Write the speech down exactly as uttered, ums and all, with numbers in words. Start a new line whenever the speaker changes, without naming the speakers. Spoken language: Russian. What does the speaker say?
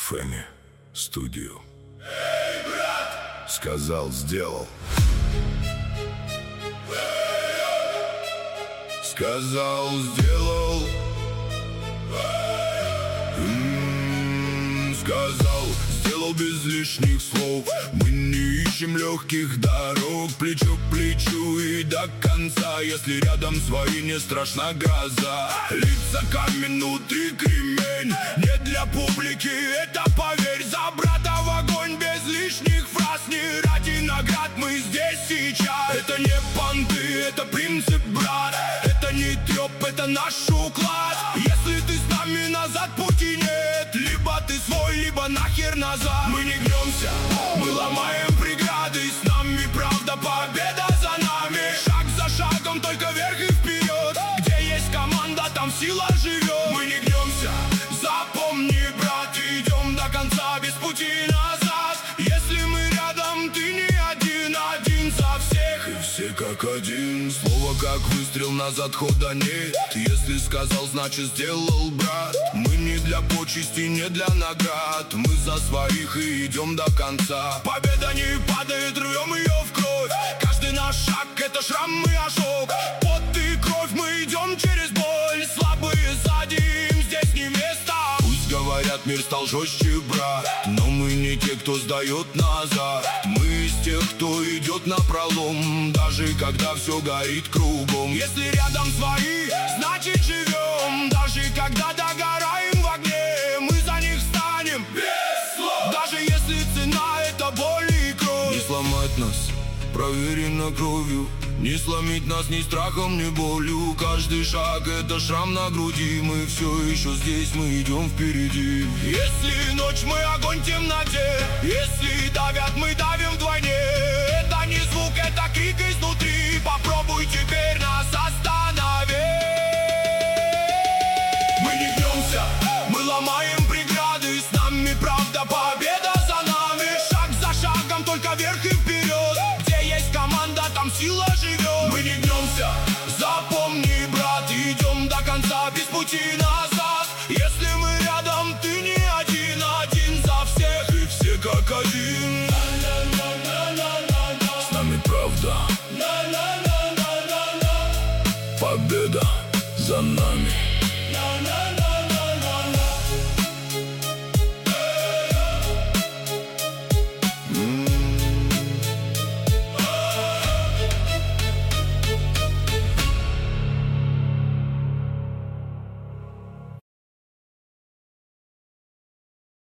Фэми Студио. Эй, брат! Сказал, сделал. Сказал, сделал. М-м, сказал, сделал без лишних слов. Мы не ищем легких дорог, плечо к плечу и до конца. Если рядом свои, не страшна гроза. Лица камень, внутри кремень. Не для публики, это поверь. За брата в огонь без лишних фраз. Не ради наград мы здесь сейчас. Это не понты, это принцип, брат. Это не треп, это наш уклад. Если ты с нами, назад пути нет. Либо ты свой, либо нахер назад. Мы не гнемся, мы ломаем преграды. С нами правда, победа за нами. Шаг за шагом, только вверх и вперед. Где есть команда, там сила живет. Мы не гнемся, запомни, брат. Идем до конца, без пути назад. Если мы рядом, ты не один. Один за всех, и все как один. Слово как выстрел, назад хода нет. Если сказал, значит сделал, брат. Мы не для почести, не для наград. Мы за своих и идем до конца. Победа не падает, рвем ее в кровь. Каждый наш шаг — это шрам и ожог. Пот и кровь, мы идем через боль. Слабые сзади, им здесь не место. Пусть говорят, мир стал жестче, брат. Но мы не те, кто сдает назад. Мы из тех, кто идет напролом. Даже когда все горит кругом. Если рядом свои, значит живем. Даже когда догораем в огне, мы за них станем без слов. Даже если цена — это боль и кровь. Не сломать нас проверено кровью. Не сломить нас ни страхом, ни болью. Каждый шаг — это шрам на груди. Мы все еще здесь, мы идем впереди. Если ночь, мы огонь в темноте. Если давят, мы давим вдвойне. Это не звук, это крик изнутри. Попробуй теперь нас остановить. Мы не гнемся, мы ломаем преграды. С нами правда, победа за нами. Шаг за шагом, только вверх и вперед. Где есть команда, там сила живет. Мы не гнемся, запомни, брат. Идем до конца, без пути назад. Если мы рядом, ты не один. Один за всех, и все как один.